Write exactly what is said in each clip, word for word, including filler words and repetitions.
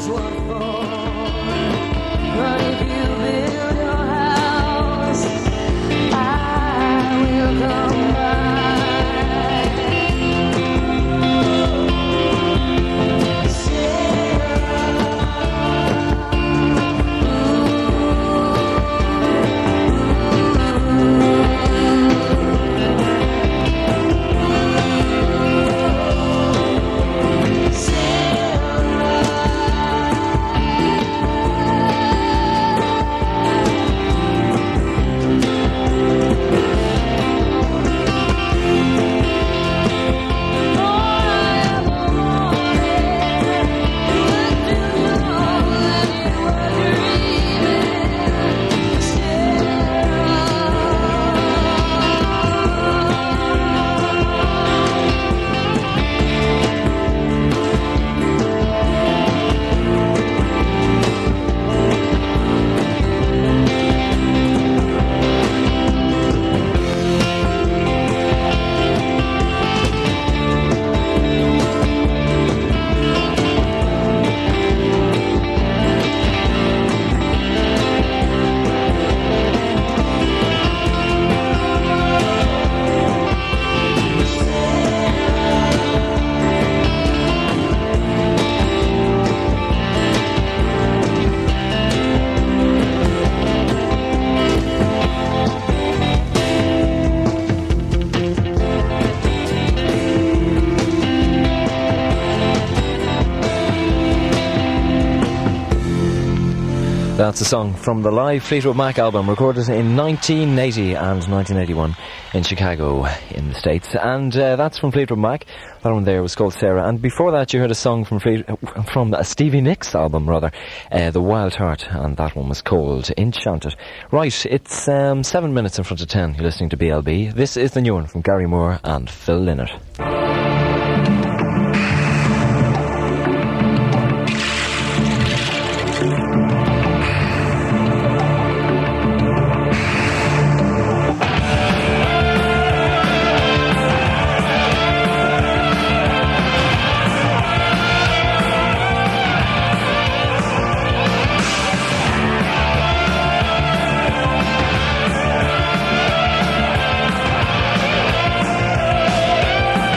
That's a song from the live Fleetwood Mac album, recorded in nineteen eighty and nineteen eighty-one in Chicago in the States. And uh, that's from Fleetwood Mac. That one there was called Sarah. And before that you heard a song from Fleet- from a Stevie Nicks album, rather, uh, The Wild Heart, and that one was called Enchanted. Right, it's um, seven minutes in front of ten. You're listening to B L B. This is the new one from Gary Moore and Phil Lynott. Thank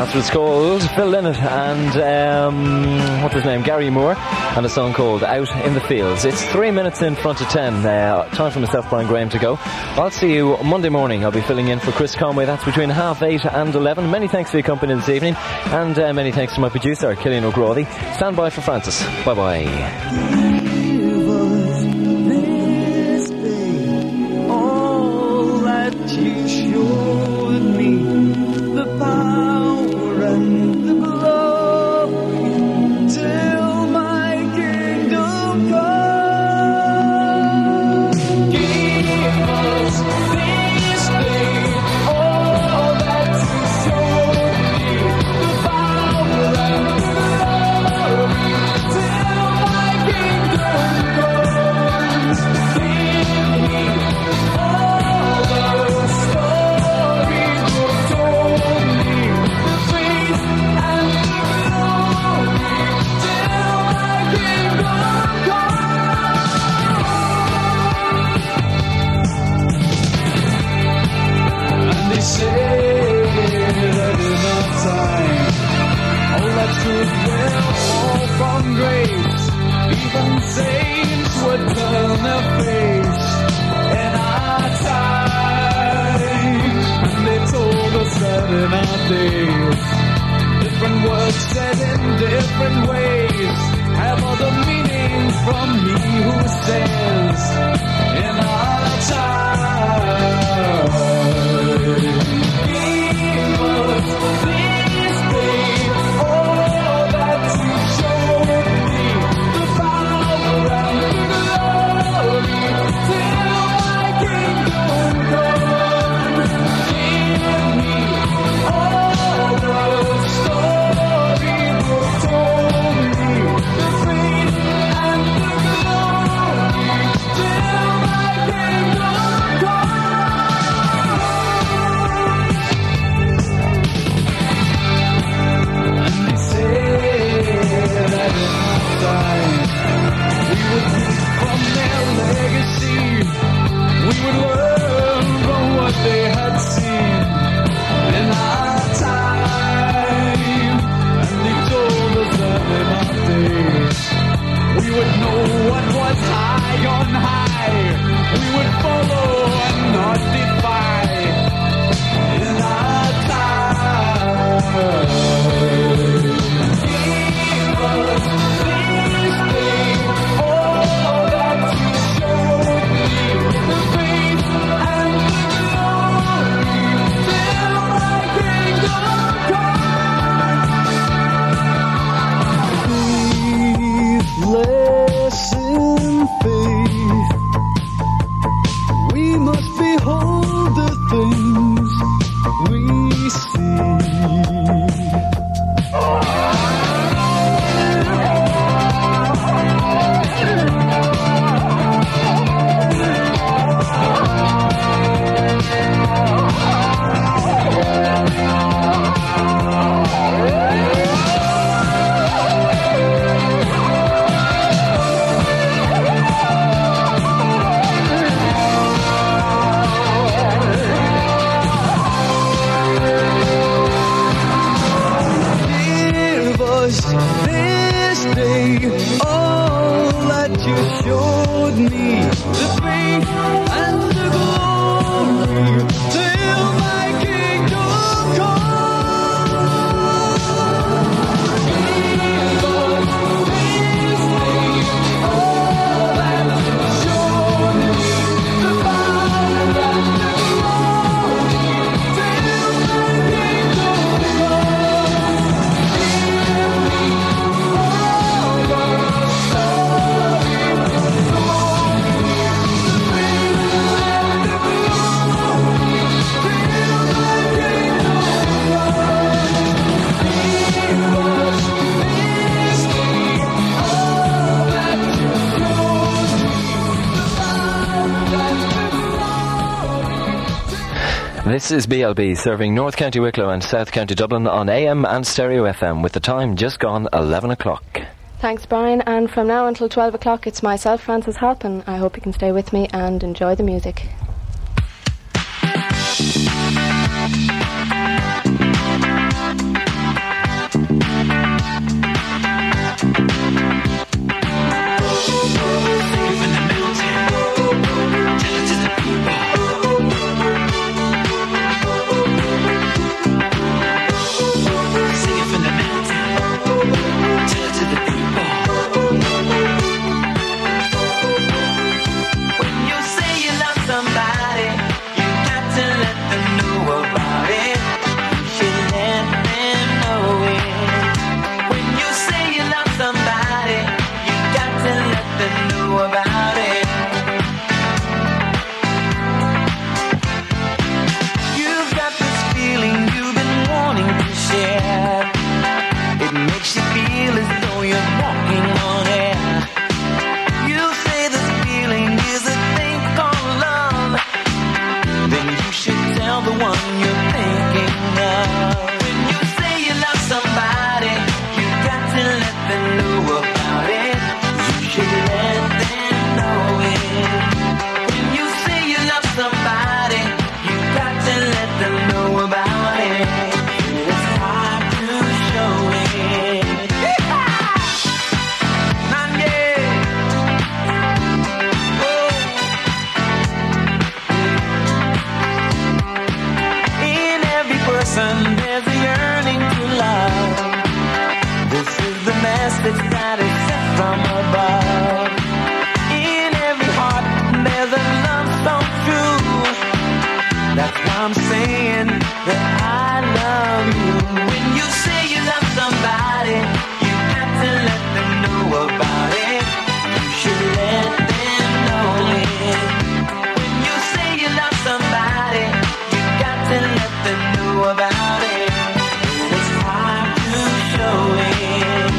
That's what it's called. Phil Lynott and, um, what's his name? Gary Moore. And a song called Out in the Fields. It's three minutes in front of ten. Uh, time for myself, Brian Graham, to go. I'll see you Monday morning. I'll be filling in for Chris Conway. That's between half eight and eleven. Many thanks for your company this evening. And uh, many thanks to my producer, Killian O'Grady. Stand by for Francis. Bye-bye. Different words said in different ways have other meanings from he who says in our time. Give us this day all that you showed me, the power and the glory till my kingdom comes. Give me all the story you told me, the faith and the glory till my kingdom comes. And they said that in our time we would read from their legacy, we would learn from what they had seen in our time. And they told us that in our days we would know what was high on high, we would follow and not defy in our time. Give us this day all that you showed me, the faith and the glory till my kingdom comes. Faithless in faith, we must behold the things we see. Give us this day all that you showed me, the faith and the glory till my kingdom comes. Give us this day all that you showed me, the power and the glory till my kingdom comes. Give me all the story you told me, the faith and the glory till my kingdom comes. Give us this day all that you showed me, the power and the glory. This is B L B, serving North County Wicklow and South County Dublin on A M and Stereo F M, with the time just gone eleven o'clock. Thanks, Brian. And from now until twelve o'clock, it's myself, Francis Halpin. I hope you can stay with me and enjoy the music. one you're thinking of. When you say you love somebody, you got to let them know about it. You should let them know it. When you say you love somebody, you got to let them know about it. It's time to show it. Not yet. Oh. In every person there's a yearning to love. This is the message that is sent from above. In every heart there's a love so true. That's why I'm saying that I love you. When you say you love somebody, you got to let them know about it. You should let them know it. When you say you love somebody, you got to let them know about it. It's time to show it.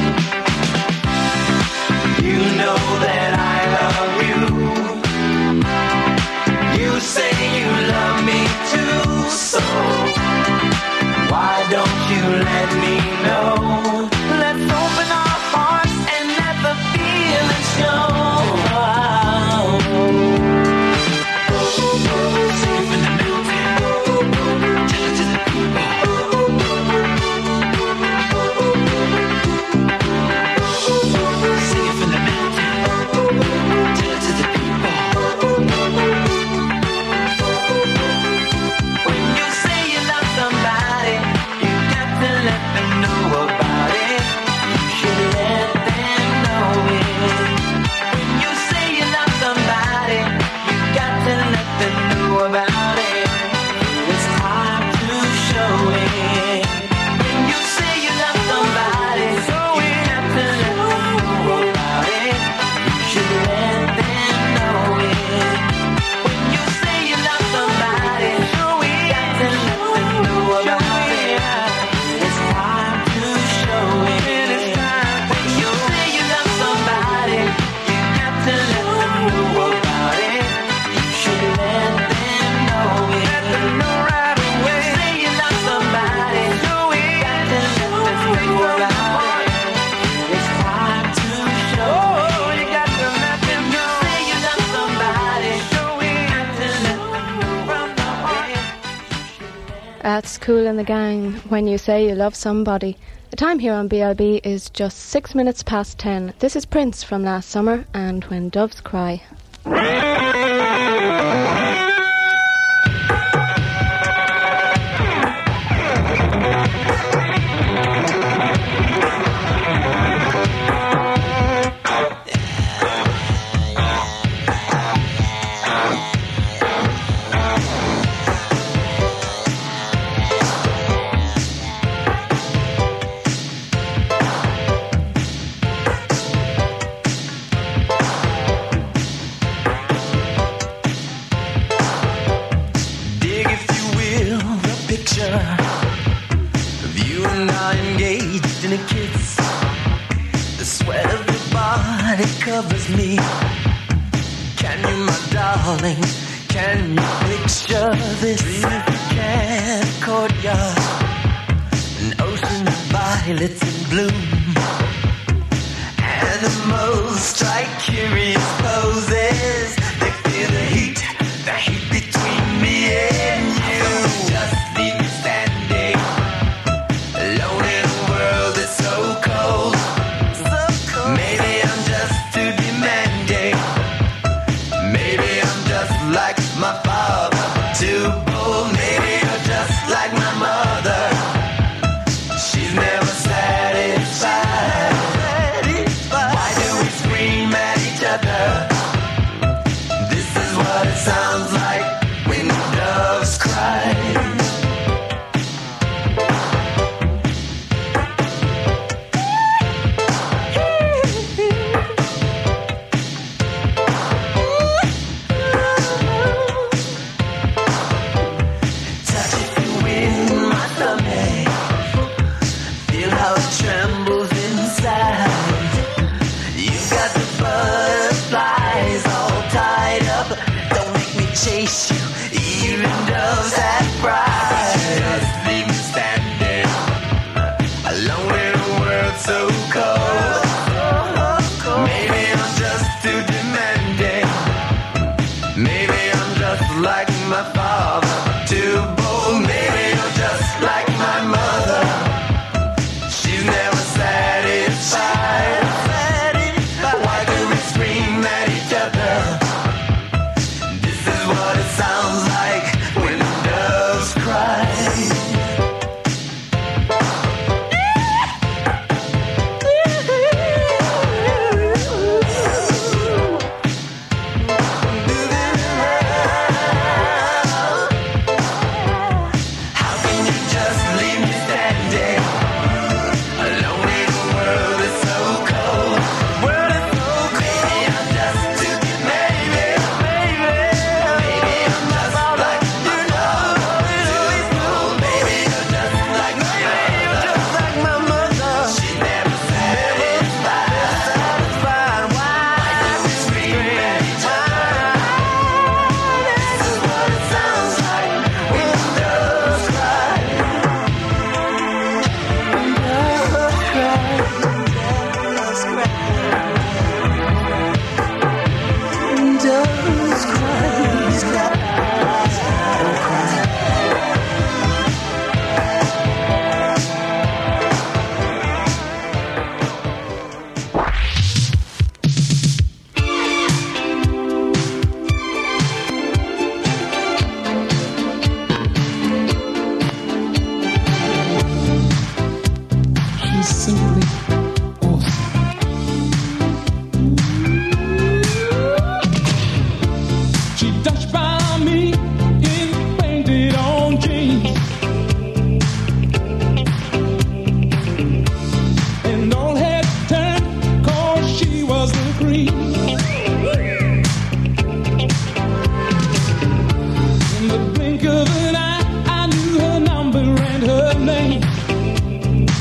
You know that I love you. You say you love me too, so why don't you let me know? Let's open our hearts and let the feeling show. Safe in the mountain, tell it to the people. Safe in the mountain, tell it to the people. When you say you love somebody, you got to let them know about it. You should let them know it. When you say you love somebody, you got to let them know about it. It's time to show it. When you say you love somebody, you got to let them know about it. You should let them know it. When you say you love somebody, you got to let them know about it. It's time to show it. When you say you love somebody, you got to let them know about it. You should let them know it. Let them know right away. Say you love somebody, you got to let them know about it. It's time to show it. You got to let them know. Say you love somebody, you got to let them know from the heart. That's Kool and the Gang, When You Say You Love Somebody. The time here on B L B is just six minutes past ten. This is Prince from last summer and When Doves Cry. Dig, if you will, the picture of you and I engaged in a kiss. The sweat of your body covers me. Can you, my darling, can you picture this? Dream if you can, a courtyard, an ocean of violets in bloom. Animals strike curious poses. They feel the heat, the heat between me and you. Just leave me standing alone in a world that's so cold. So cold. Maybe I'm just too demanding. Maybe I'm just like my father, too bold. Maybe you're just like my mother. She's never satisfied. Why do we scream at each other?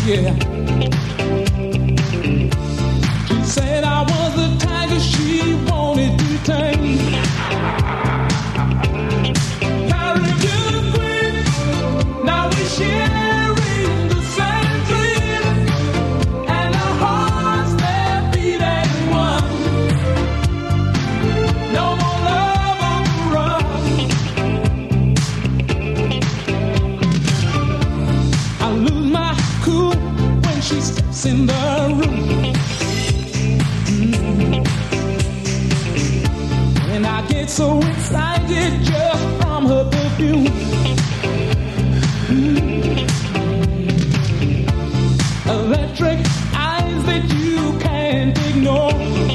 yeah. She said I was the tiger she wanted to tame. Carried to the queen, now we're sharing the same dream, and our hearts they're beating one. No more love on the run. I lose my cool when she steps in the room. Mm. And I get so excited just from her perfume. Mm. Electric eyes that you can't ignore.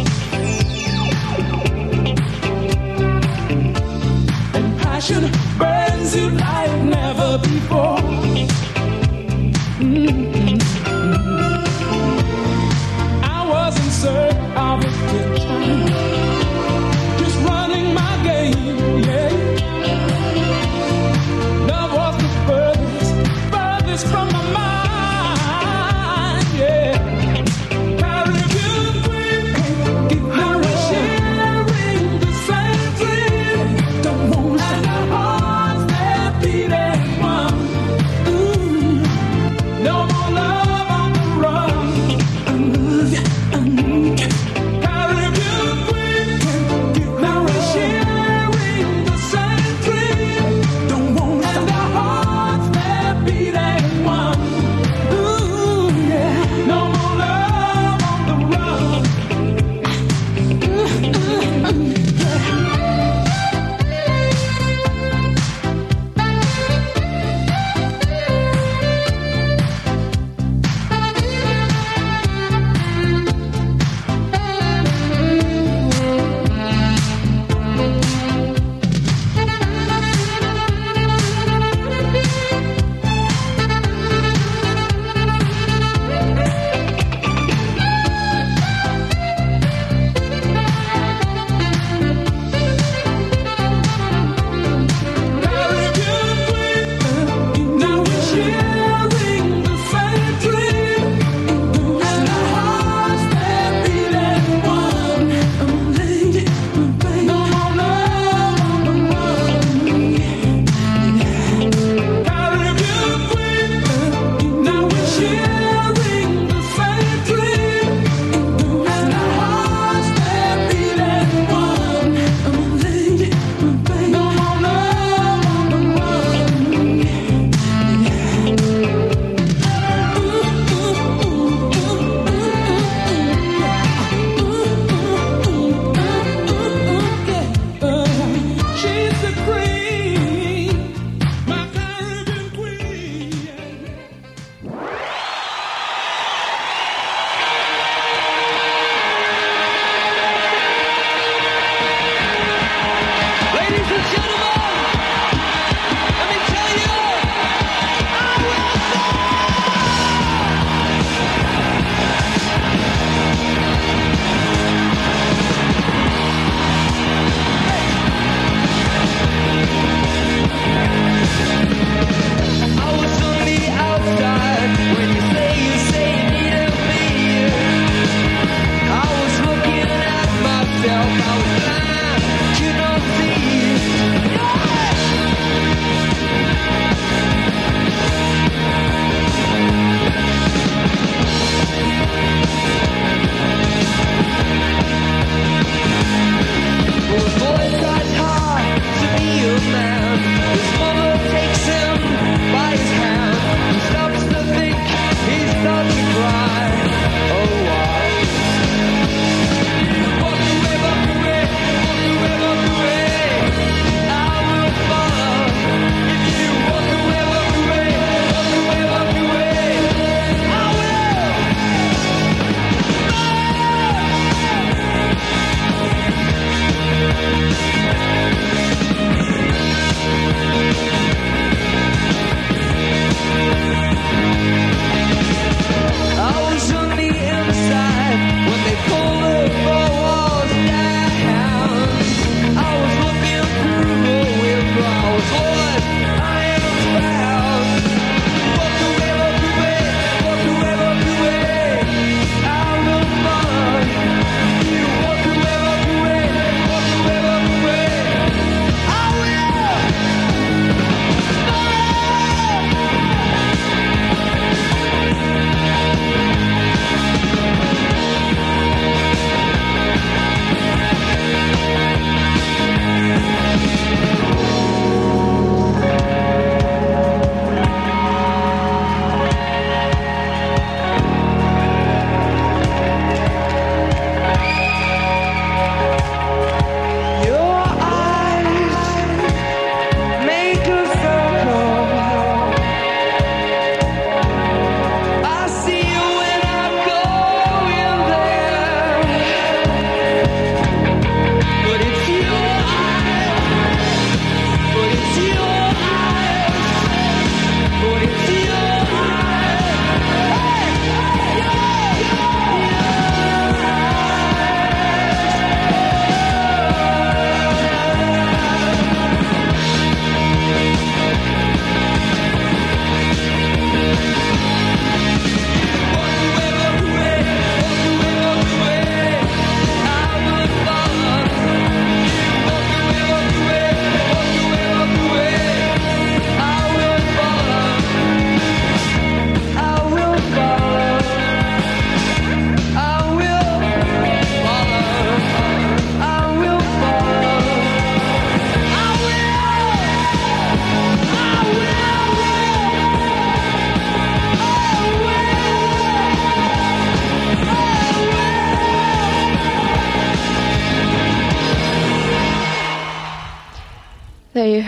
And passion burns you like never before. Mm-hmm. I was in search of a kitchen, just running my game, yeah. Love was the furthest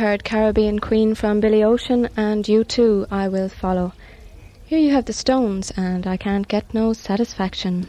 heard Caribbean Queen from Billy Ocean, and You Too, I Will Follow. Here you have the Stones, and I Can't Get No Satisfaction.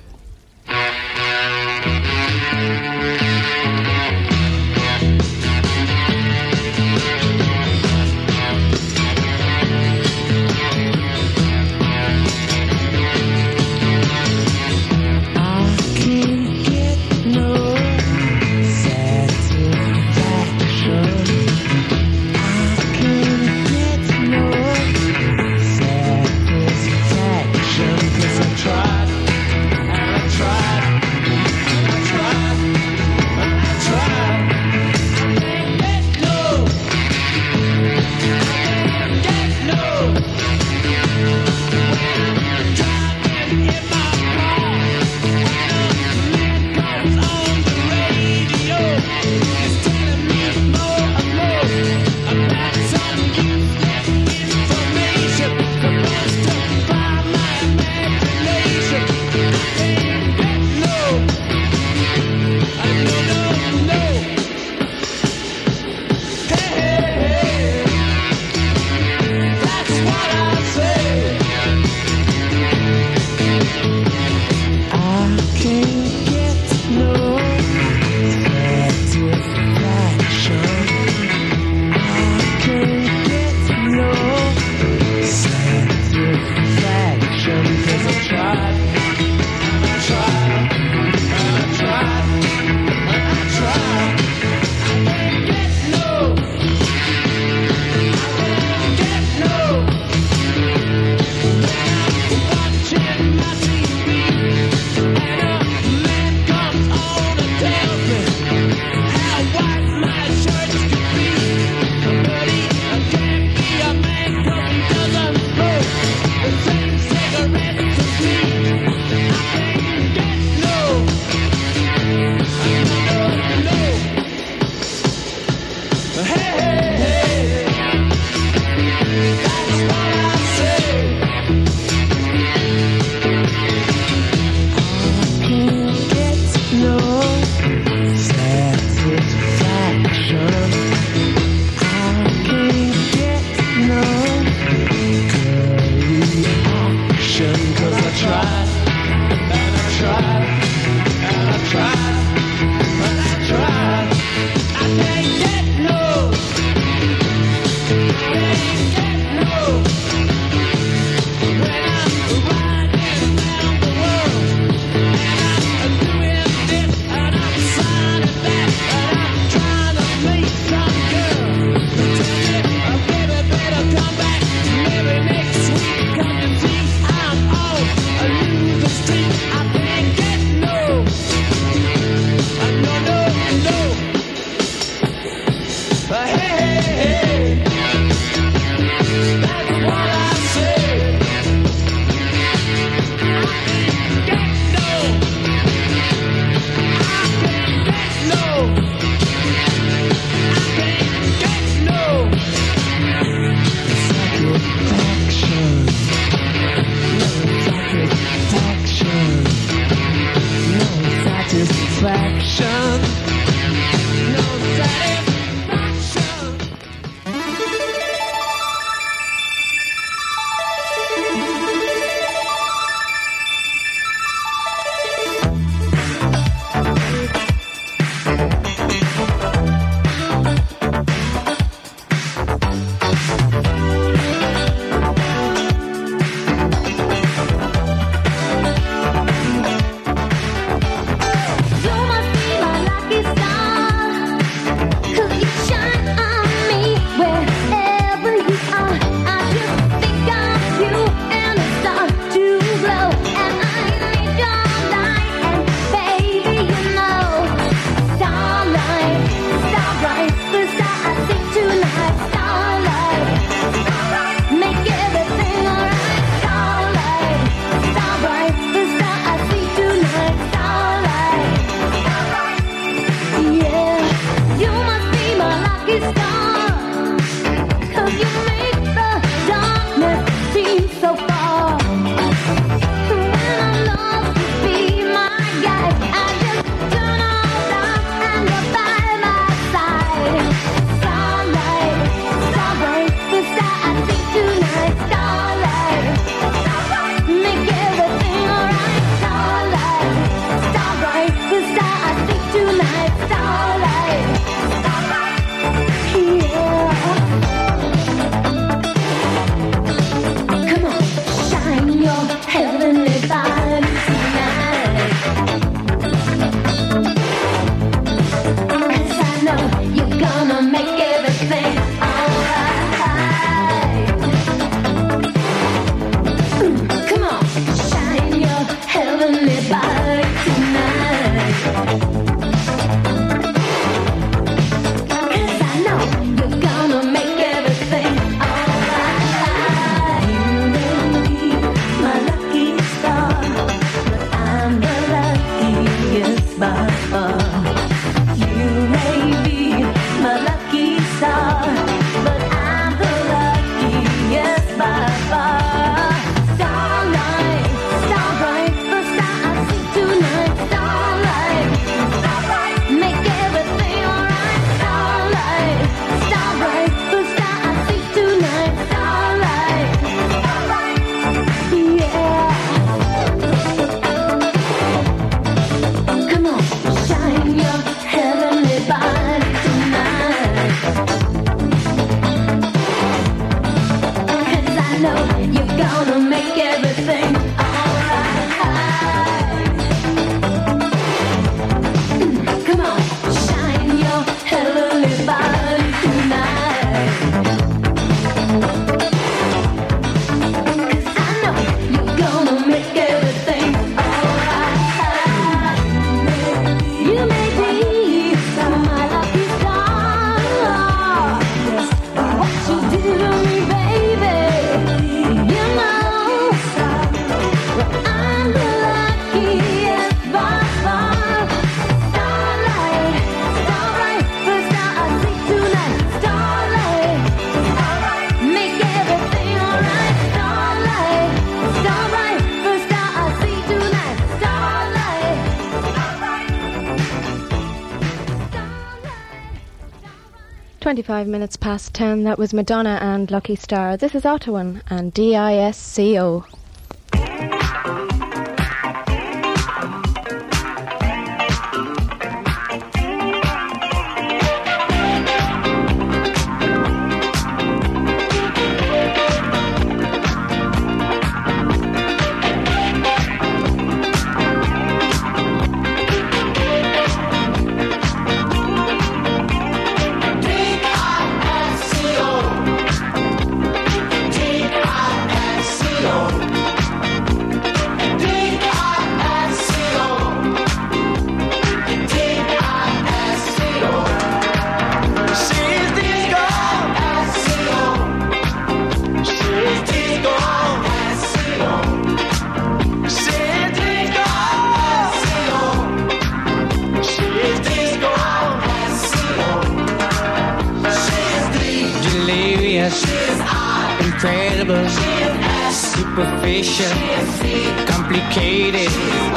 know you're gonna make everything alright. Come on, shine your heavenly body tonight. 'Cause I know you're gonna make everything alright. You may be my lucky star. What you do to me, baby, you know I'm the luckiest by far. Starlight, starlight, first star I see tonight. Starlight, alright, make everything alright. Starlight, starlight, first star I see tonight. Starlight, alright, starlight. twenty-five minutes past ten, that was Madonna and Lucky Star. This is Ottawan and D I S C O. Delirious, incredible, superficial, complicated.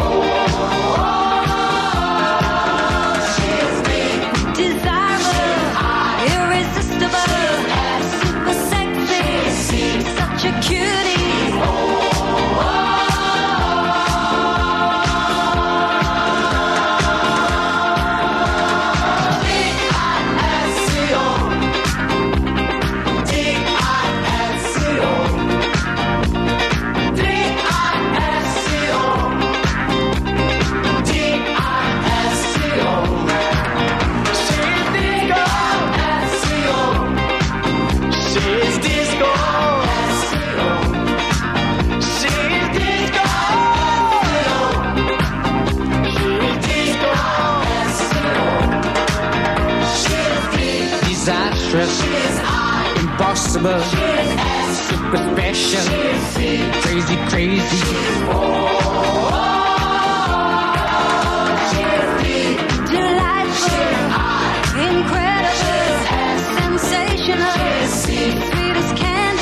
Desirable, irresistible, super sexy, such a cutie. Disastrous, impossible, super special, crazy, crazy. Delightful, incredible, sensational, sweet as candy.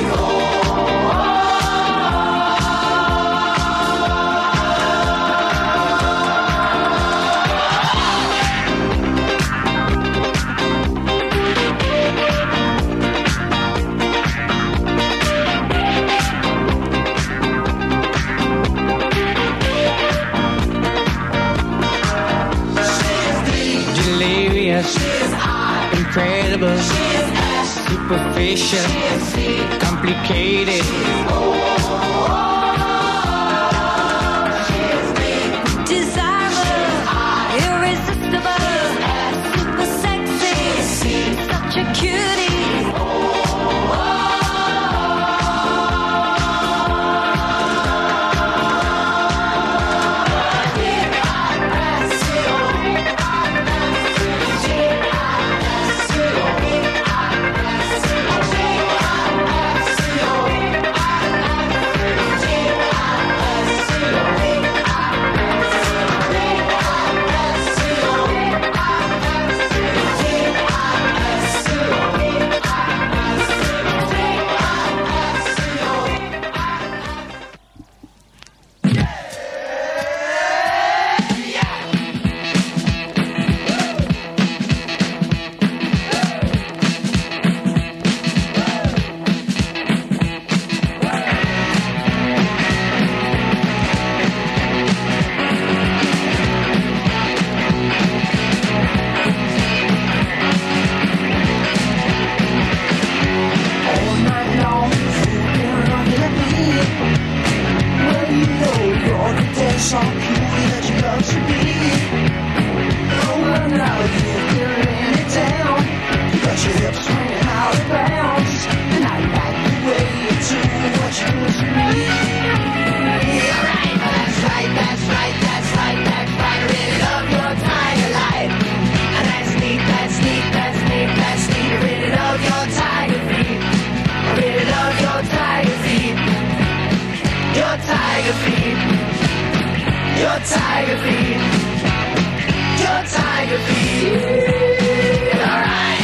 Delirious, incredible, superficial, complicated. Desirable, irresistible, super sexy, such a cutie. excuse me. Alright, that's right, that's right, that's right, that's right. I really love your tiger light. And that's neat, that's neat, that's neat, that's neat. I really love your tiger feet. I really love your tiger feet. Your tiger feet. Your tiger feet. Your tiger feet. Alright.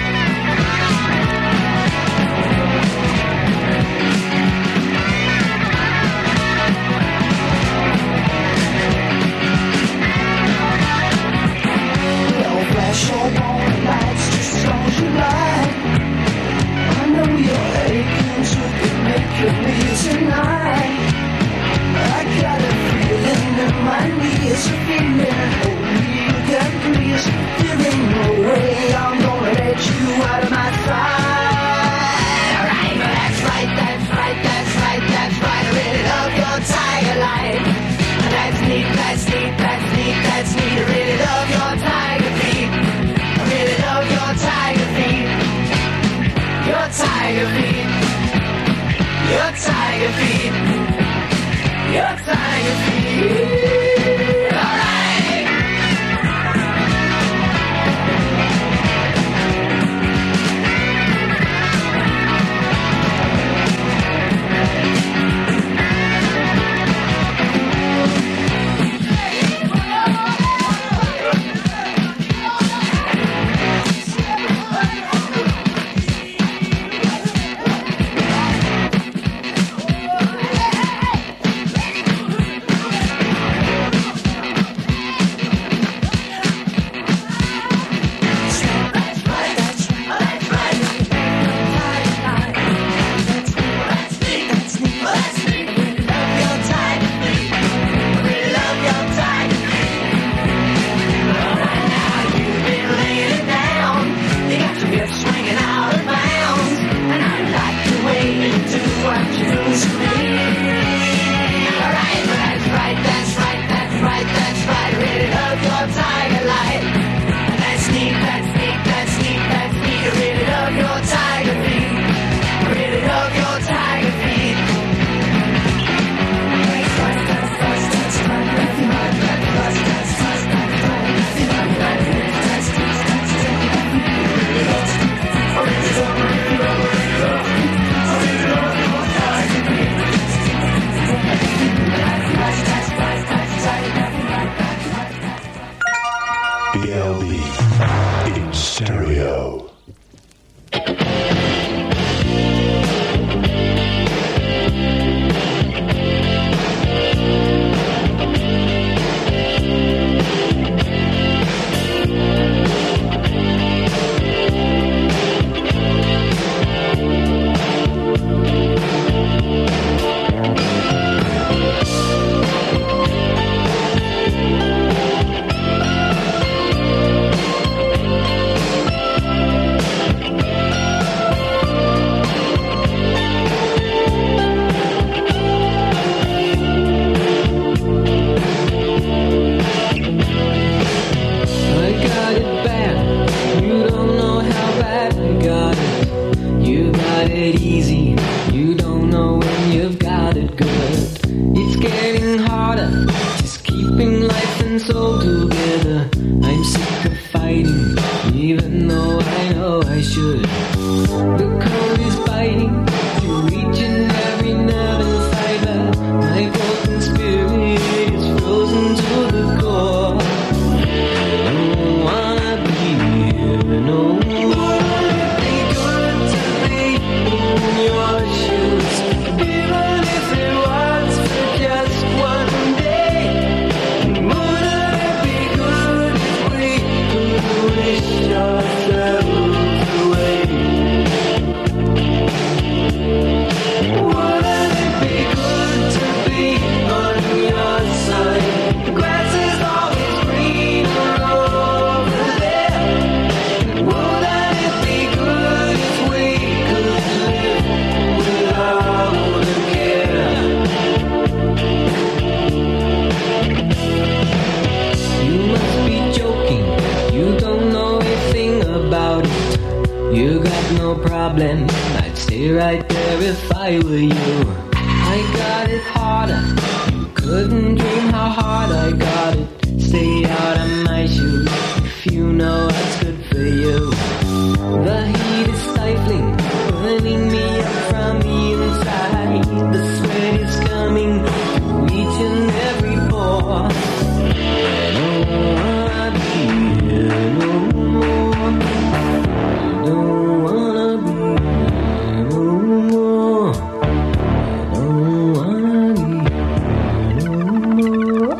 Well, flash your warning lights just as long as you like. I know you're aching to connect with me tonight. I got a feeling in my knees, a feeling only you can please. There ain't no way I'm gonna let you out of my sight. Alright, that's right, that's right, that's right, that's right. I really love your tiger light. And that's neat, that's neat, that's neat, that's neat. I really love your tiger feet. I really love your tiger feet. Your tiger feet. Your tiger feet. Your tiger feet. Alright. B L B in stereo. Be good I got it harder. Couldn't dream how hard I got it. Stay out of my shoes if you know what's good for you. The heat is stifling, burning me up from the inside. The sweat is coming through each and every pore. I don't wanna be here no more. I don't wanna be here no more. I don't wanna be here no more.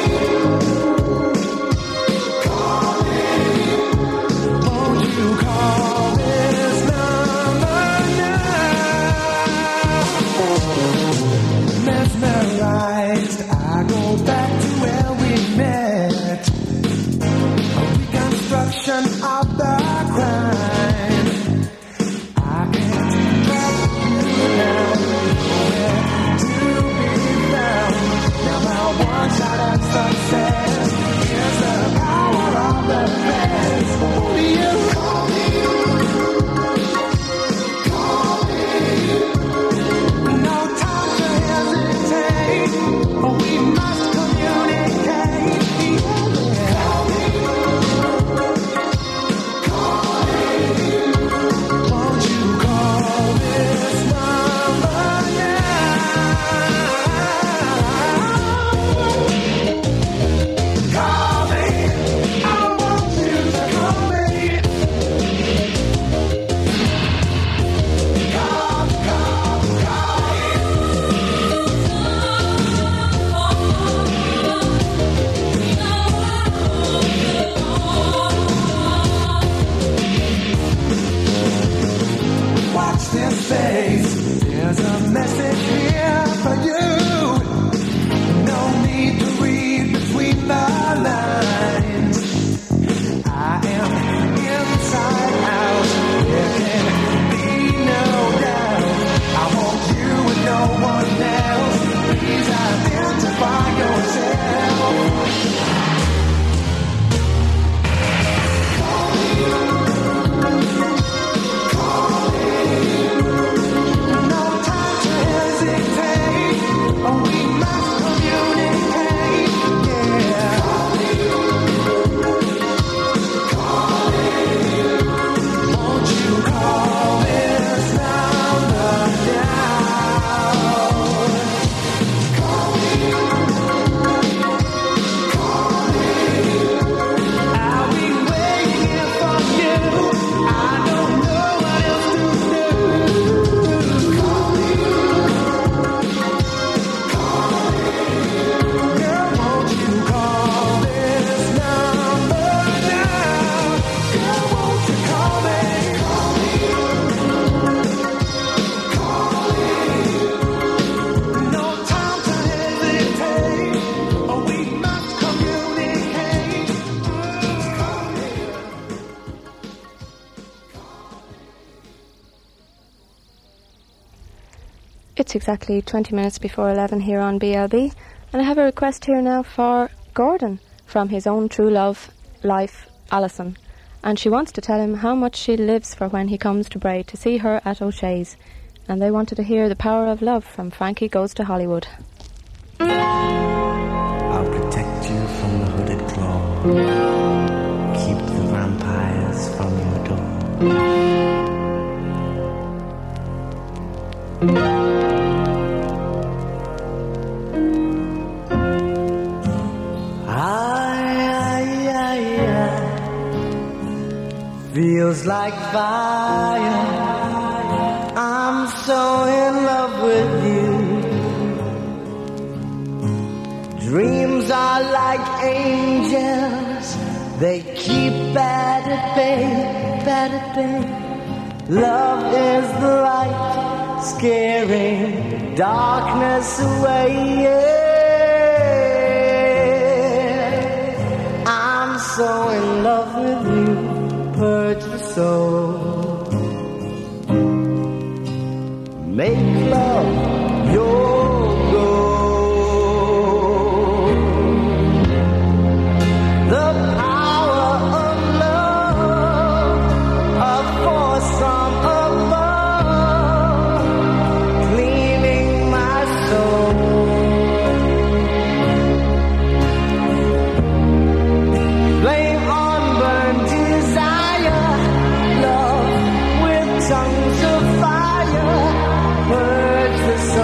Call exactly twenty minutes before eleven here on B L B. And I have a request here now for Gordon from his own true love, life, Alison. And she wants to tell him how much she lives for when he comes to Bray to see her at O'Shea's. And they wanted to hear The Power of Love from Frankie Goes to Hollywood. I'll protect you from the hooded claw. Keep the vampires from your door. I, I, I, feels like fire. I'm so in love with you. Dreams are like angels. They keep bad at bay, bad at bay. Love is the light, scaring darkness away. Yeah. I'm so in love with you, purge the soul. Make love your goal. The power of love, a force from above, cleaning my soul. Flame on burn desire, love with tongues of fire. Purge the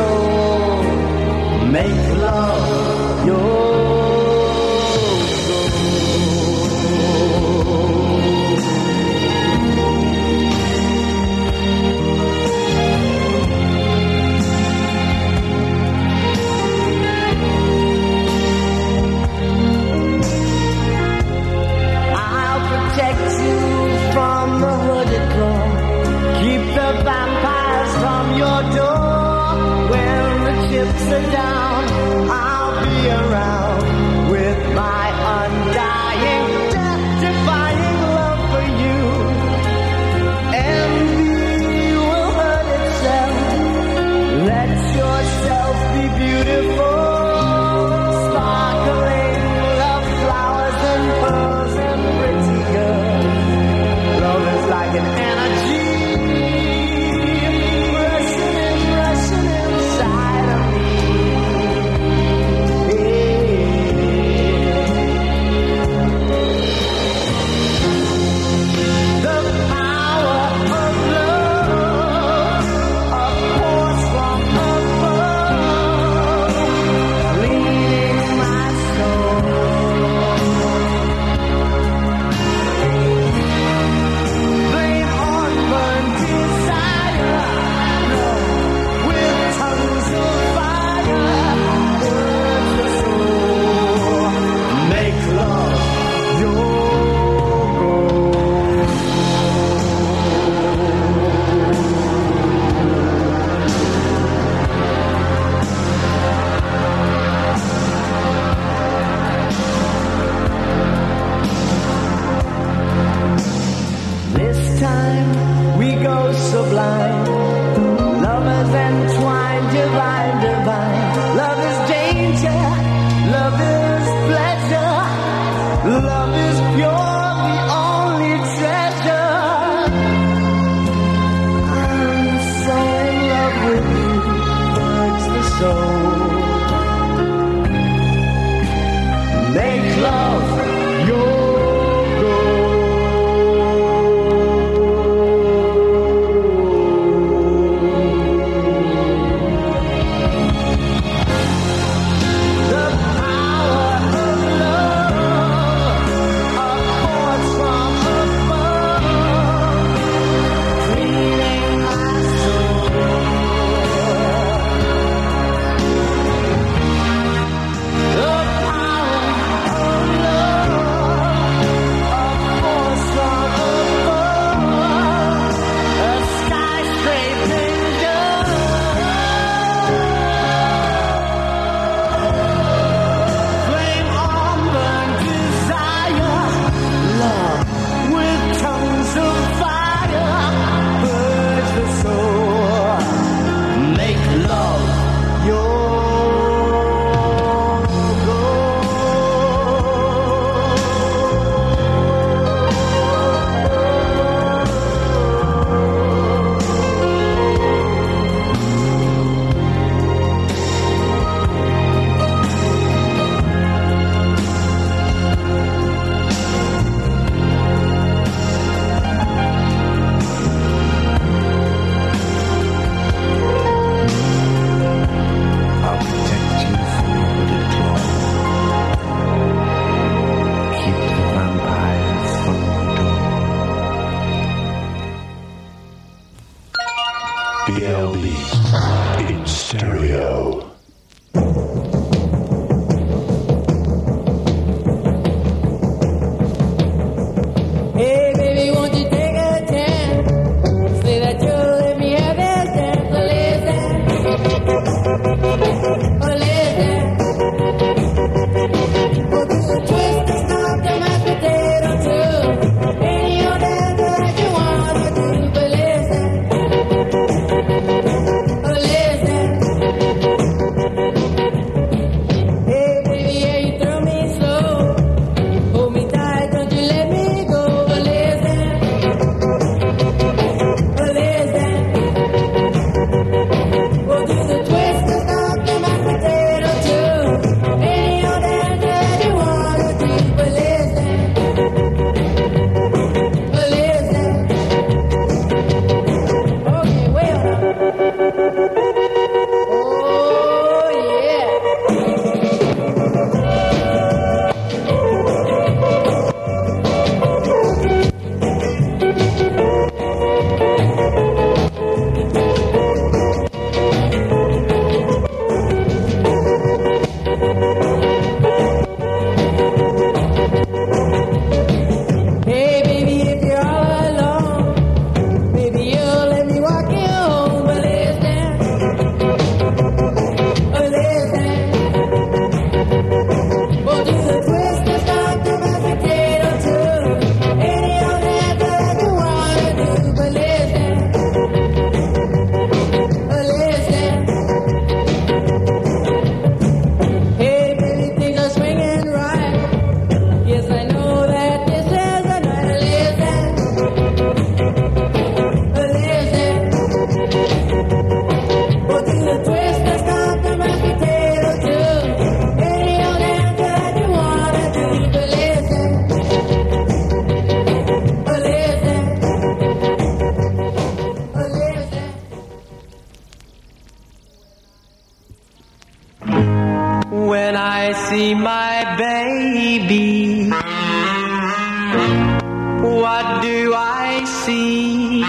What do I see?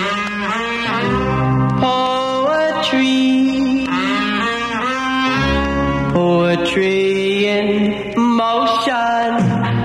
Poetry, poetry in motion,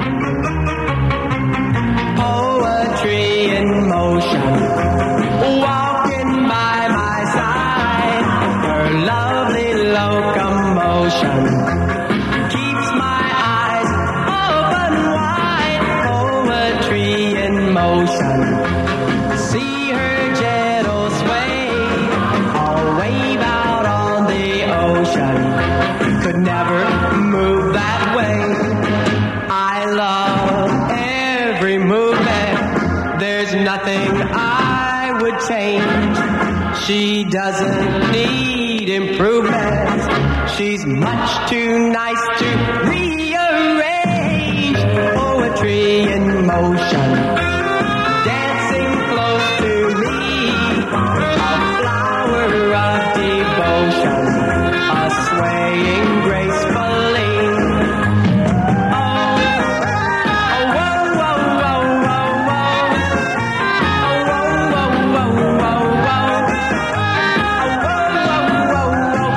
poetry in motion, walking by my side, her lovely locomotion keeps my eyes open wide, poetry in motion. See her gentle sway, or wave out on the ocean. Could never move that way. I love every movement. There's nothing I would change. She doesn't need improvement. She's much too nice to rearrange. Poetry in motion, dancing close to me, a flower of devotion, a swaying gracefully. Oh, oh, whoa, whoa, whoa, whoa, whoa. Oh, whoa, whoa, whoa, whoa, whoa. Oh, whoa, whoa,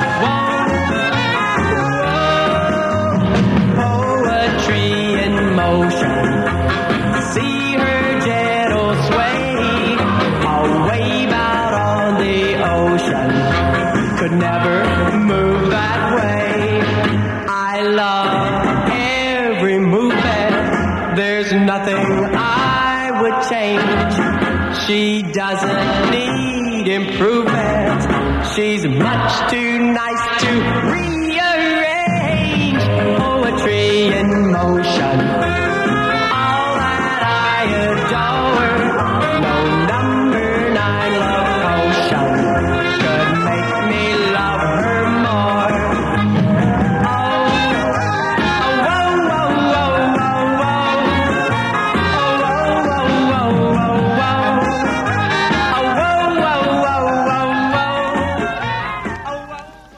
whoa, whoa, whoa. Poetry in motion. See her gentle sway, a wave out on the ocean. Could never move that way. I love every movement. There's nothing I would change. She doesn't need improvement. She's much too nice to rearrange. Poetry in motion, all that I adore. No number nine love potion could make me love her more. Oh, oh, whoa, whoa, whoa, whoa, whoa. Oh, whoa, whoa, whoa, whoa, whoa. Oh, whoa, whoa, whoa, whoa, whoa. Oh, whoa.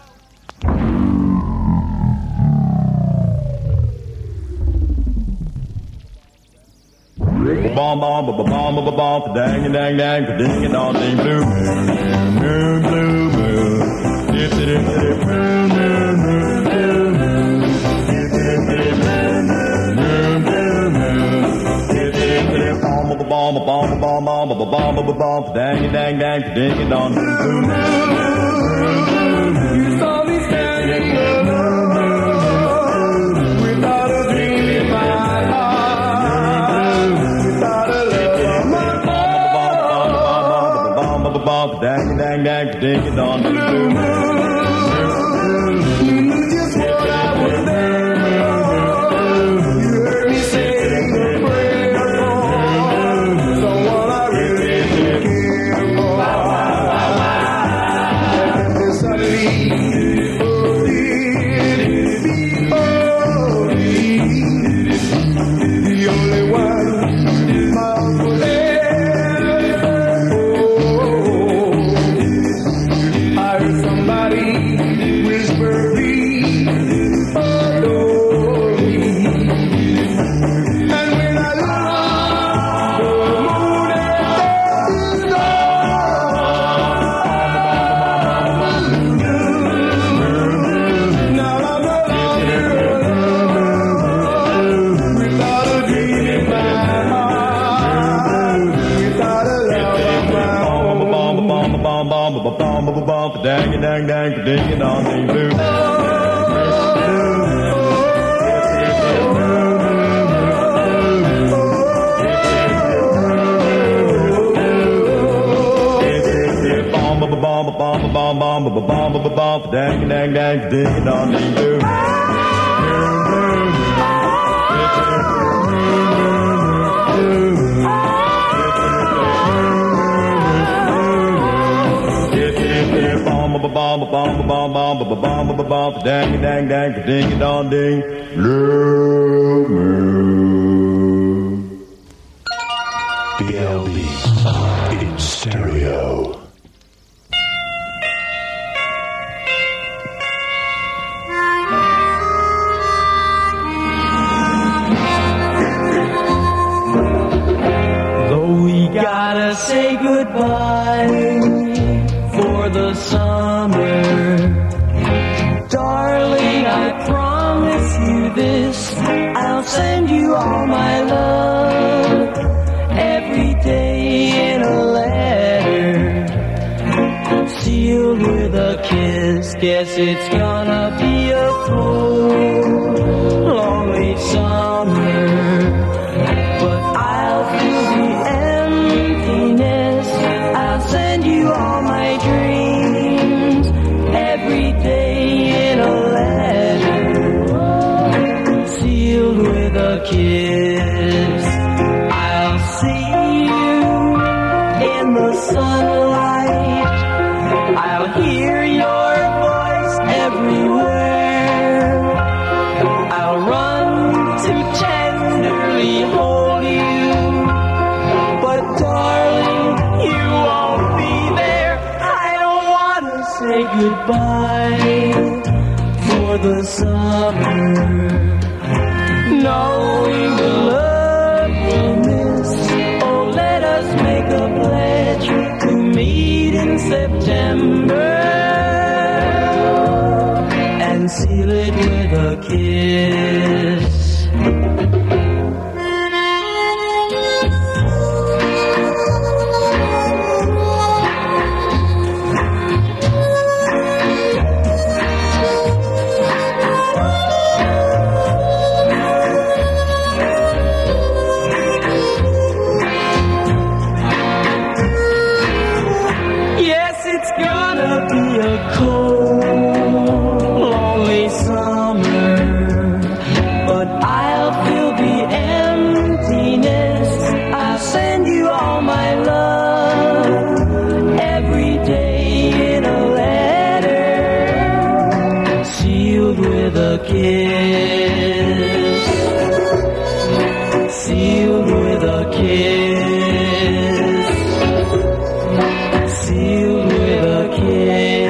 Bomb, bomb, bomb, bomb, bomb, bomb, dang, dang, dang, ding, dong, ding, blue moon, moon, blue moon, dip, dip, dip, moon, moon, moon, blue moon, dip, dip, dip, moon, moon, blue moon, dip, dip, dip, bomb, bomb, bomb, bomb, bomb, bomb, bomb, bomb, bomb, dang, dang, dang, ding, dong, ding, blue moon, you saw me standing alone without a dream in my heart. Dang, dang, dang, ding, it on the blue moon. You knew just what I was there for. You heard me sing a prayer for someone I really care for. And this I leave for the only one my uncle somebody whisper me, adore me. And when I look, the moon and is gone. Now I'm no longer alone, without a dream in my heart, without a love of my own. Dang, dang, dang, ding, it on, ding, blue. Bomb, bomb, bomb, bomb, bomb, bomb, bomb, bomb, dang, dang, dang, ding, it on, ding, blue. Bomb, bomb, bomb, bomb, bomb, bomb, bomb, bomb, bomb, dang, dang, dang, ding, dong, ding, blue moon. B L B in stereo. gotta say goodbye for the summer. Darling, I promise you this, I'll send you all my love every day in a letter, sealed with a kiss. Guess it's gonna be a cold, lonely summer, but I'll feel the emptiness. I'll send you all my dreams every day in a letter, sealed with a kiss. I'll see you in the sunlight, I'll hear your voice everywhere, I'll run to tenderly hold you, but darling, you won't be there. I don't want to say goodbye for the summer, knowing the love we'll miss. Oh, let us make a pledge to meet in September and seal it with a kiss. Yes, it's gonna be a cold, lonely summer, but I'll feel the emptiness. I'll send you all my love every day in a letter, sealed with a kiss, sealed with a kiss, sealed with a kiss.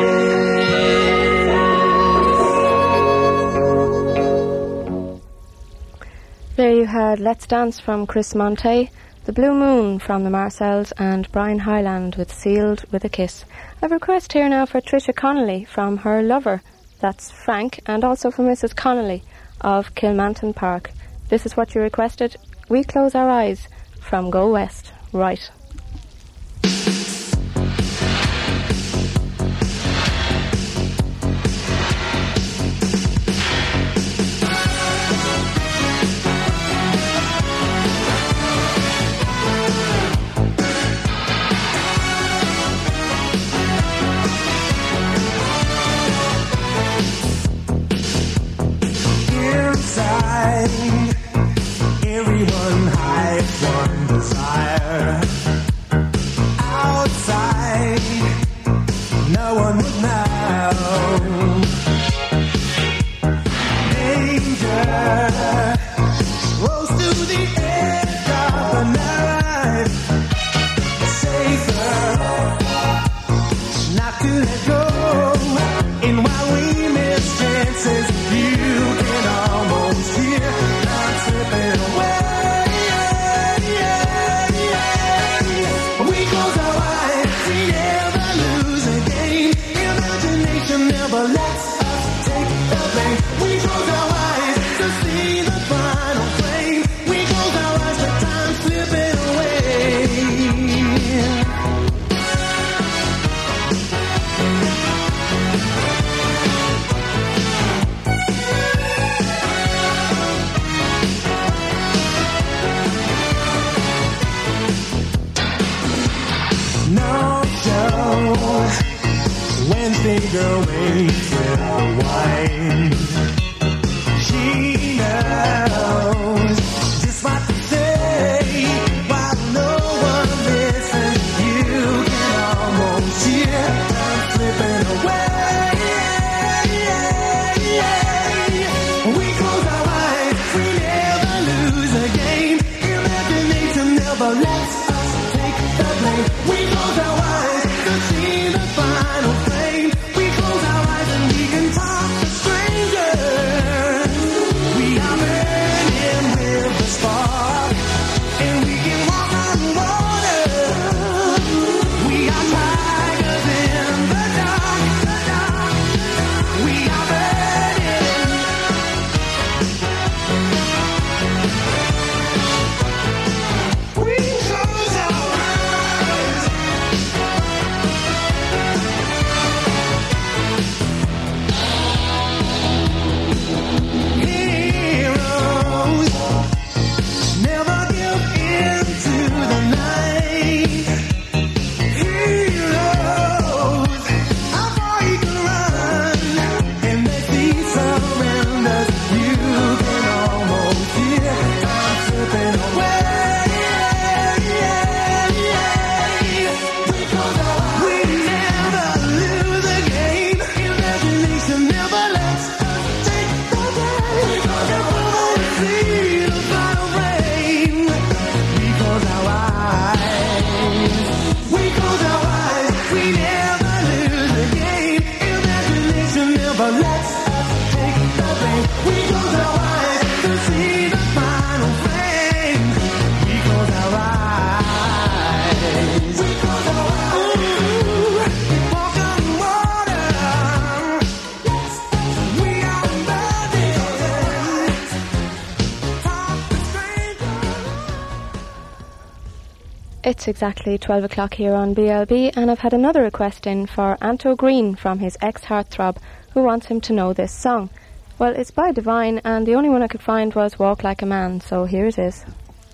There you had Let's Dance from Chris Monte, The Blue Moon from the Marcells, and Brian Hyland with Sealed with a Kiss. I have a request here now for Tricia Connolly from her lover, that's Frank, and also for Missus Connolly of Kilmanton Park. This is what you requested. We Close Our Eyes from Go West. Right. Inside, everyone hides one desire. Outside, no one would know. Danger rolls through the edge of the night. Safer not to let go. And while we miss chances, you can almost hear not slipping away. We close our eyes, we never lose a game. Imagination never lets us take the blame. We close our eyes to see the final flame. We close our eyes to time slipping away. No show, Wednesday girl waits with the wine. She knows just what to say while no one listens. You can almost hear time slipping away. We close our eyes, we never lose a game. Imagination never lets us take the blame. We close our eyes to see the final frame. We close our eyes and we can talk to strangers. We are It's exactly twelve o'clock here on B L B, and I've had another request in for Anto Green from his ex-heartthrob, who wants him to know this song. Well, it's by Divine, and the only one I could find was Walk Like a Man, so here it is.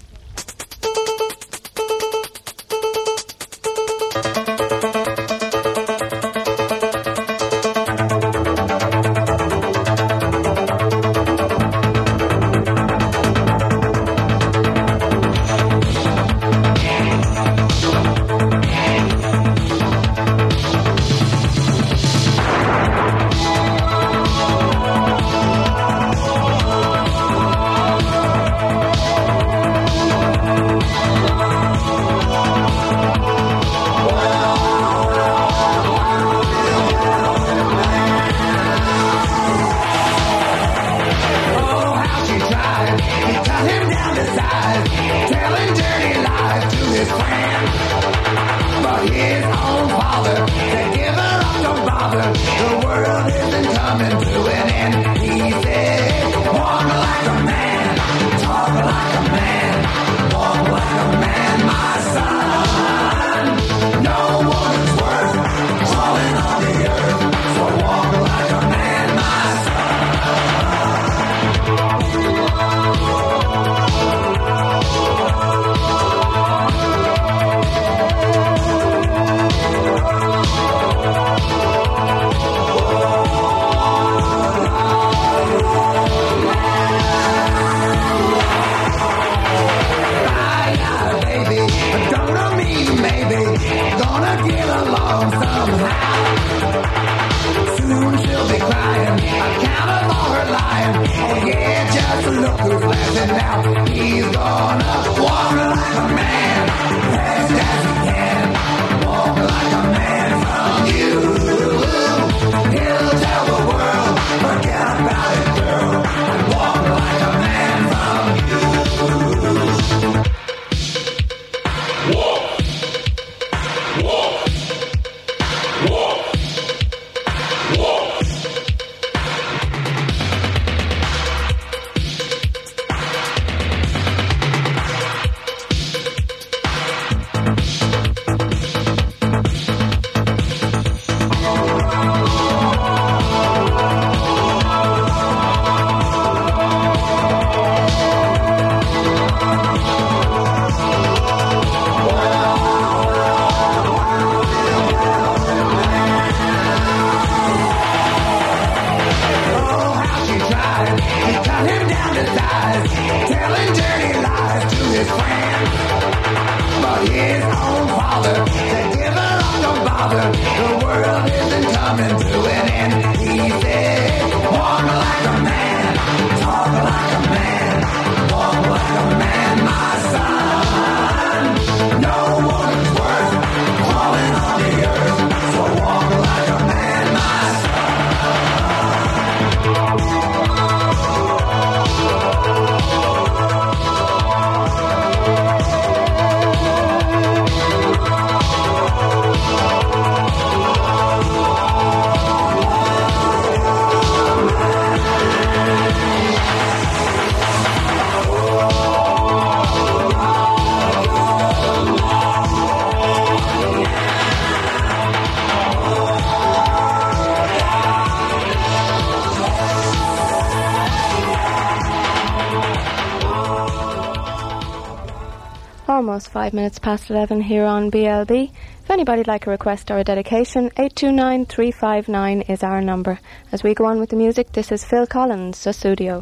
Almost five minutes past eleven here on B L B. If anybody'd like a request or a dedication, eight two nine three five nine is our number. As we go on with the music, this is Phil Collins, Sussudio.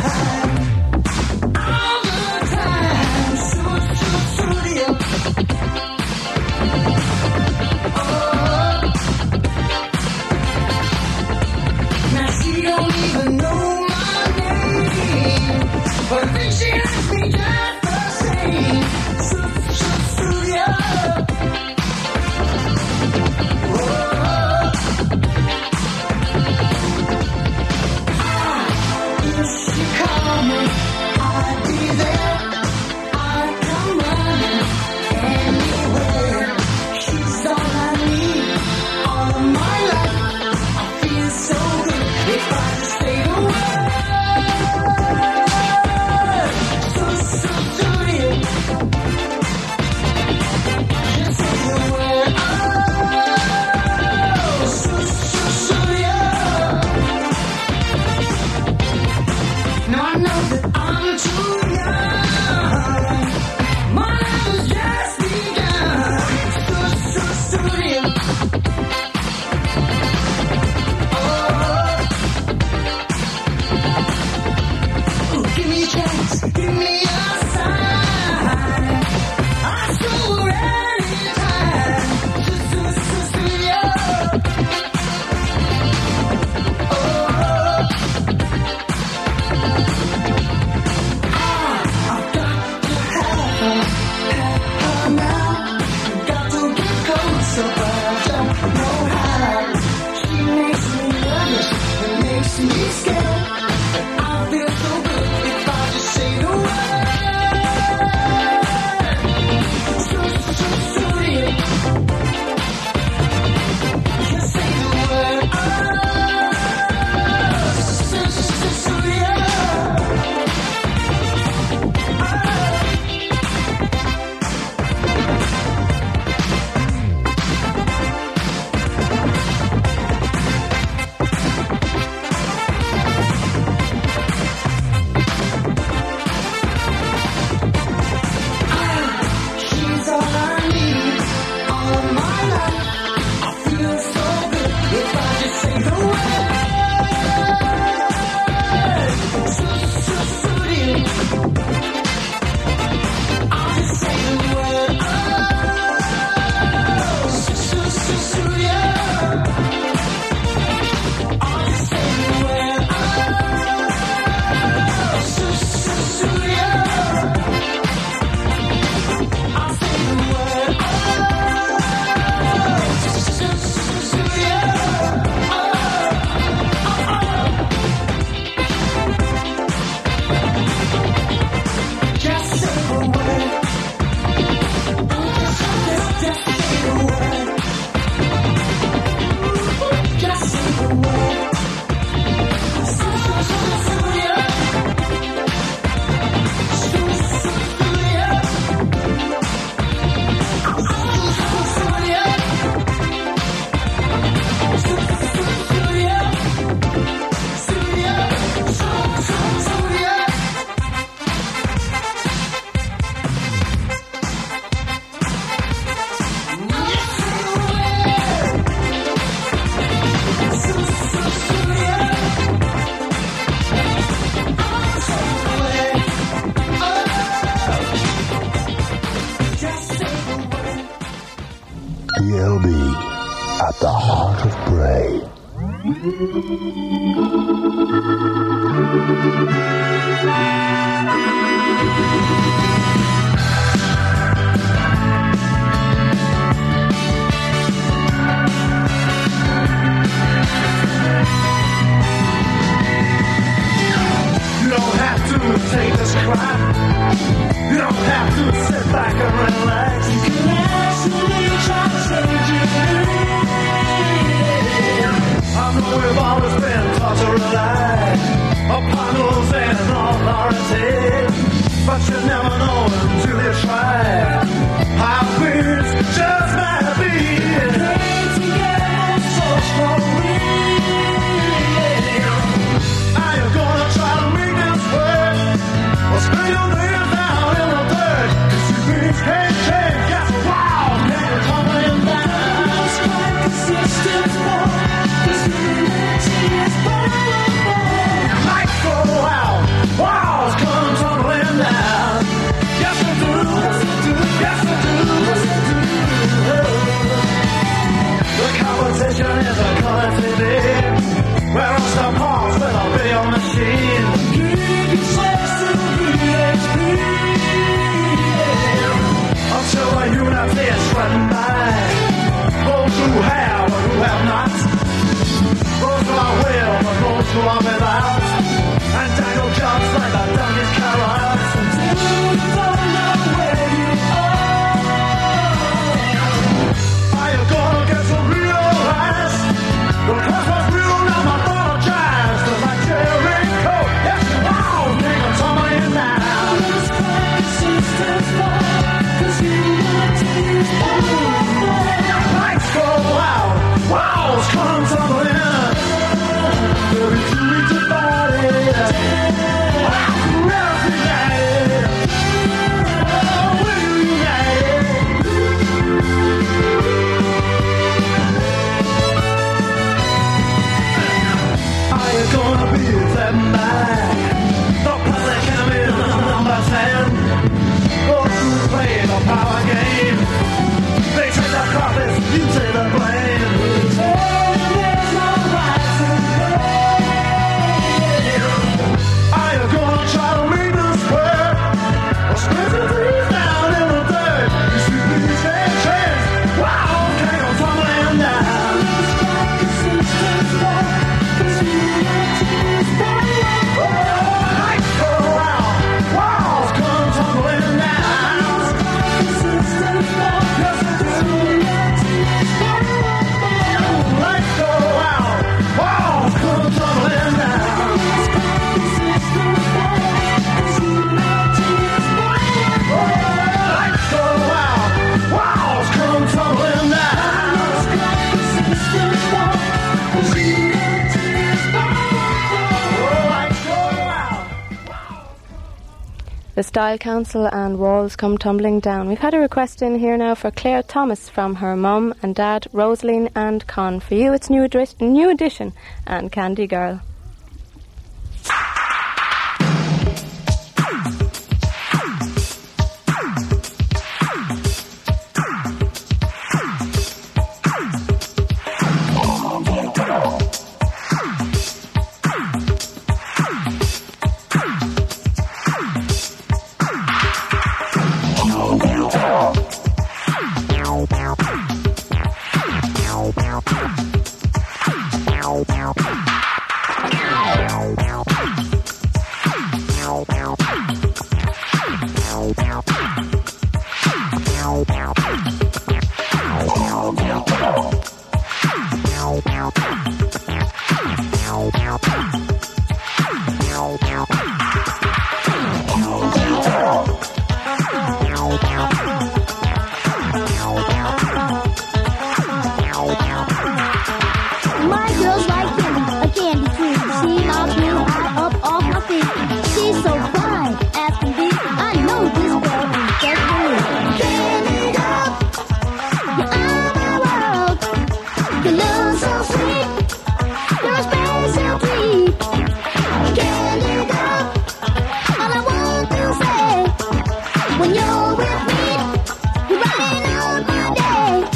All the time, so, so, so, B L B at the heart of Bray. You don't have to take this crap. You don't have to sit back and relax. You can actually try to change it. I know we've always been taught to rely upon rules and authority, but you never know until you try how things just might be. Hate together so strongly. Are you gonna try to make this work? Or spend your days down in the dirt? 'Cause you things can't change. Yes, wow, and you're tumbling down. It's like a system's born. This humanity is powerful. Lights go out, walls come tumbling down. Yes, they do. Yes, they do. The Style Council and walls come tumbling down. We've had a request in here now for Claire Thomas from her mum and dad, Rosaline and Con. For you, it's New, Adri- new Edition and Candy Girl. My girl's like candy, a candy tree. She knocks me high up off my feet. She's so fine, as can be. I know this girl is just for me. Candy girl, you're on my world. You look so sweet, you're a special treat. Candy girl, all I want to say, when you're with me, you're brighten up my day.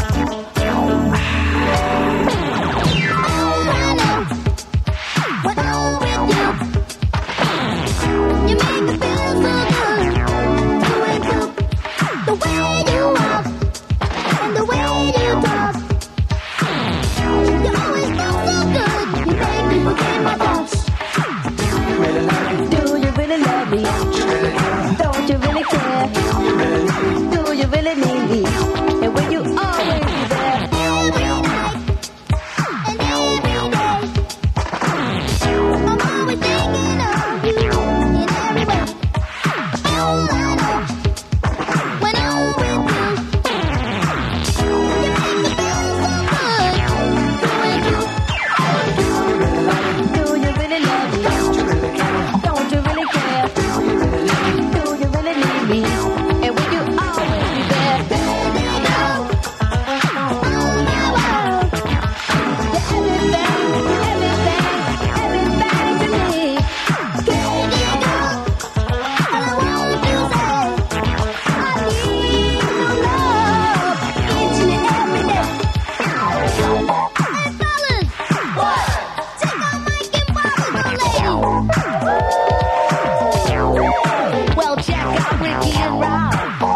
When I'm with you, you make me feel so good. You wake up, the way you walk, and the way you talk. You always feel so good. You make me forget my thoughts. Do you really love me? Don't you really care? Do you really need me? And will you always be there? Every night and every day. I'm always thinking of you in every way. All I know, when I'm with you, you make me feel so good. Do you really love me? Don't you really care? Do you really need me? And will you always be there? Baby, girl, all my world. You're everything, everything, everything to me. Candy girl, all I want to say, I need your love each and every day. Hey fellas, what? Take out Mike and Bobby, lady. Well, check out Ricky and Rob.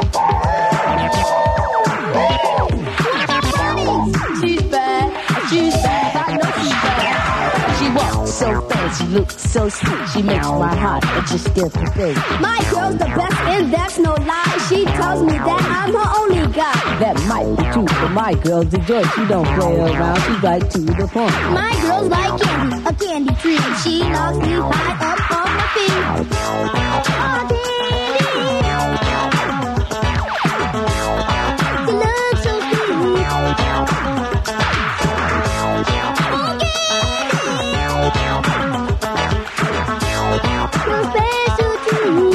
She's bad, she's bad, I know she's bad. She walks so fast, she looks so sweet. She makes my heart just skip a beat. My girl's the best and that's no lie. She tells me that I'm her only guy. That might be true, but my girl's a joy. She don't play around, she's right to the point. My girl's like candy, a candy tree. She knocks me high up off my feet. Oh, candy. You look so sweet. Oh, candy. You're special treat.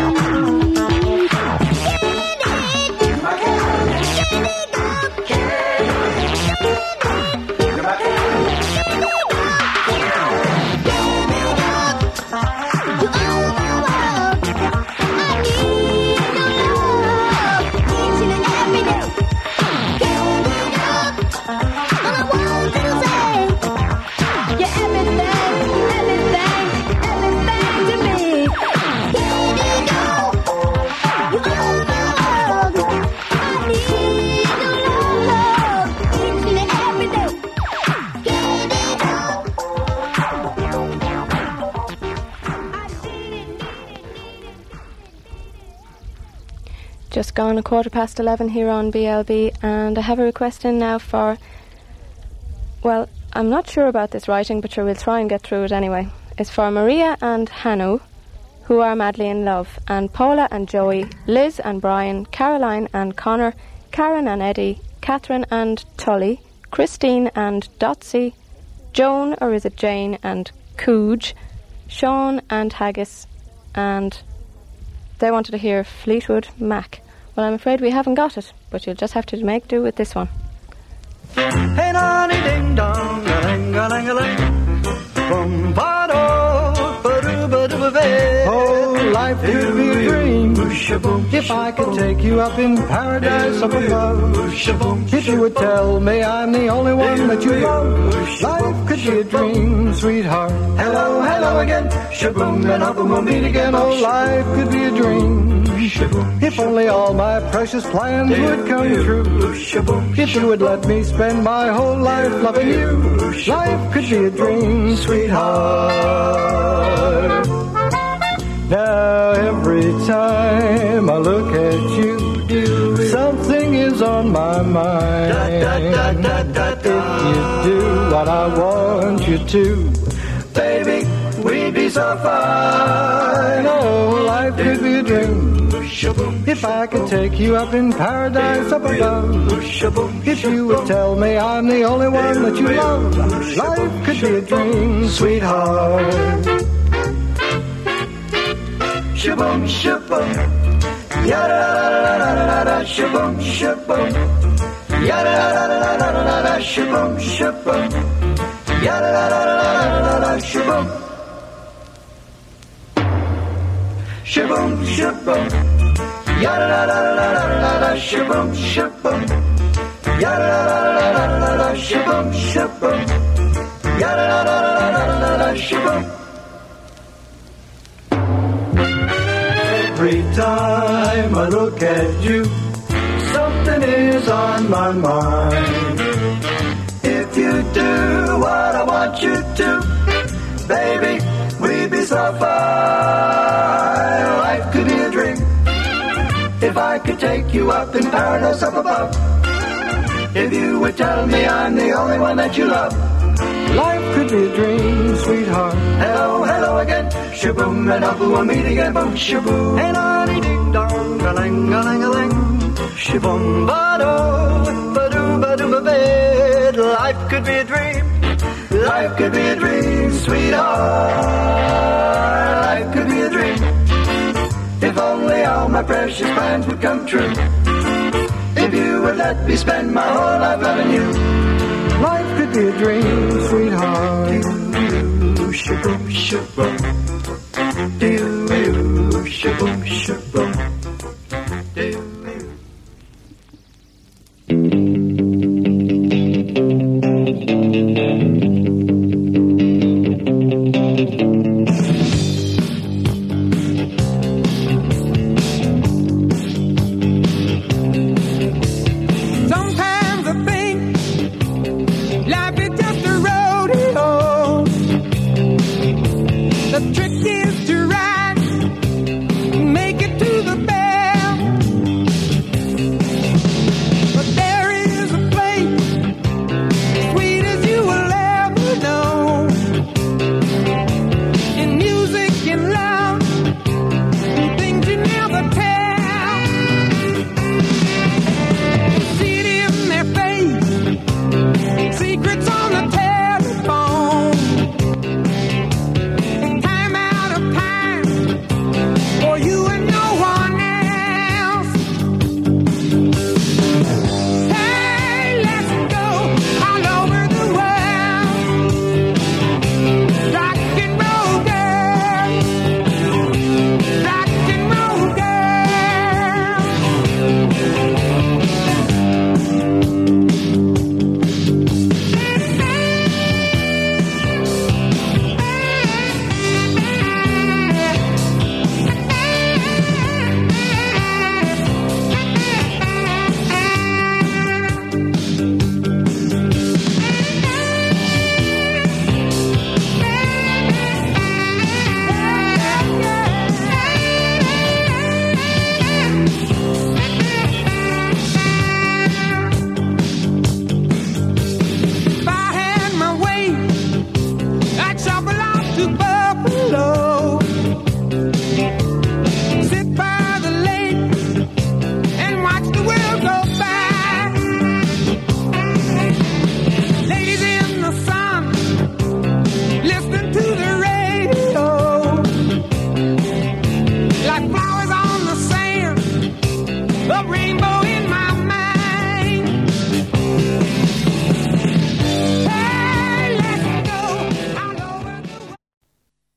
Just gone a quarter past eleven here on B L B, and I have a request in now for, well, I'm not sure about this writing, but sure, we'll try and get through it anyway. It's for Maria and Hanu, who are madly in love, and Paula and Joey, Liz and Brian, Caroline and Connor, Karen and Eddie, Catherine and Tully, Christine and Dotsy, Joan, or is it Jane, and Cooge, Sean and Haggis, and they wanted to hear Fleetwood Mac. Well, I'm afraid we haven't got it, but you'll just have to make do with this one. Hey, nanny ding dong, a ling a ling a ling, boom ba do, ba do ba do ba ba. Oh, life could be a dream if I could take you up in paradise up above. If you would tell me I'm the only one that you love, life could be a dream, sweetheart. Hello, hello again, shaboom, and hope we'll meet again. Oh, life could be a dream if only all my precious plans would come true. If you would let me spend my whole life loving you, life could be a dream, sweetheart. Now every time I look at you, something is on my mind. If you do what I want you to, baby, we'd be so fine. Oh, life could be a dream if I could take you up in paradise up above. If you would tell me I'm the only one that you love, life could be a dream, sweetheart. Shaboom, shaboom, yada da da da da da, shaboom, shaboom, yada da da da da da, shaboom, shaboom, yada da da da da da, shaboom, shaboom, shaboom, yada da da da da da, shaboom, shaboom, yada da da da da da, shaboom, shaboom, yada da da da da da, shaboom. Every time I look at you, something is on my mind. If you do what I want you to, baby, we'd be so fine. Life could be a dream if I could take you up in paradise up above. If you would tell me I'm the only one that you love, life could be a dream, sweetheart. Hello, hello again, shaboom, and up we'll meet again, boom, shaboom. Hey, nanny ding dong, a ling a ling a ling, shaboom, ba do, ba do ba do ba ba. Life could be a dream, life could be a dream, sweetheart. Life could be a dream if only all my precious plans would come true. If you would let me spend my whole life loving you, life could be a dream, sweetheart. Do shaboom, shaboom, do shaboom, shaboom, do. Thank you.